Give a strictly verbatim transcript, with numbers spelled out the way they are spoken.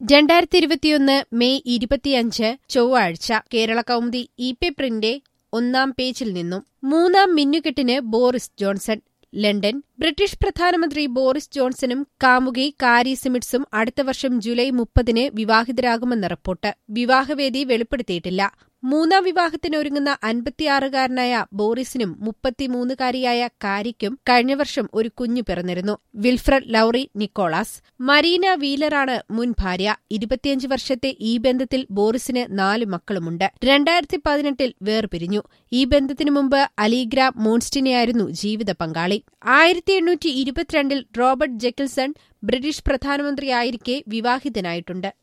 രണ്ടായിരത്തി ഇരുപത്തിയൊന്ന് മെയ് ഇരുപത്തിയഞ്ച് ചൊവ്വാഴ്ച കേരളകൗമുദി ഇ പേപ്പറിന്റെ ഒന്നാം പേജിൽ നിന്നും മൂന്നാം മിന്നുകെട്ടിന് ബോറിസ് ജോൺസൺ. ലണ്ടൻ. ബ്രിട്ടീഷ് പ്രധാനമന്ത്രി ബോറിസ് ജോൺസണും കാമുകി കാരി സിമിഡ്സും അടുത്ത വർഷം ജൂലൈ മുപ്പതിന് വിവാഹിതരാകുമെന്ന് റിപ്പോർട്ട്. വിവാഹവേദി വെളിപ്പെടുത്തിയിട്ടില്ല. മൂന്നാം വിവാഹത്തിനൊരുങ്ങുന്ന അൻപത്തിയാറുകാരനായ ബോറിസിനും മുപ്പത്തിമൂന്നുകാരിയായ കാരിക്കും കഴിഞ്ഞ വർഷം ഒരു കുഞ്ഞു പിറന്നിരുന്നു. Wilfred Lawrie Nicholas. മരീന വീലറാണ് മുൻ ഭാര്യ. ഇരുപത്തിയഞ്ച് വർഷത്തെ ഈ ബന്ധത്തിൽ ബോറിസിന് നാല് മക്കളുമുണ്ട്. രണ്ടായിരത്തി പതിനെട്ടിൽ വേർപിരിഞ്ഞു. ഈ ബന്ധത്തിനു മുമ്പ് അലീഗ്ര മോൺസ്റ്റിനെയായിരുന്നു ജീവിത പങ്കാളി. ആയിരത്തി എണ്ണൂറ്റി ഇരുപത്തിരണ്ടിൽ റോബർട്ട് ജെക്കിൾസൺ ബ്രിട്ടീഷ് പ്രധാനമന്ത്രിയായിരിക്കെ വിവാഹിതനായിട്ടുണ്ട്.